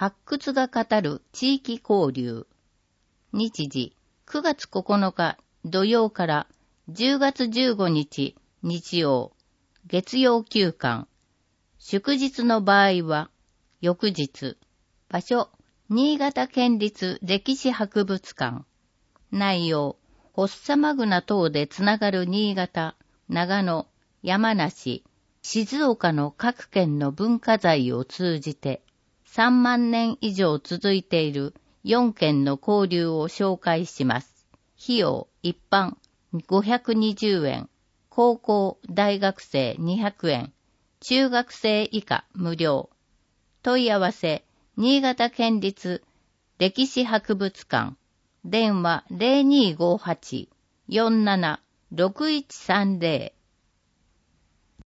発掘が語る地域交流。日時、9月9日土曜から10月15日日曜、月曜休館。祝日の場合は、翌日。場所、新潟県立歴史博物館。内容、フォッサマグナ等でつながる新潟、長野、山梨、静岡の各県の文化財を通じて、3万年以上続いている4県の交流を紹介します。費用、一般520円、高校、大学生200円、中学生以下無料。問い合わせ、新潟県立歴史博物館。電話 0258-47-6130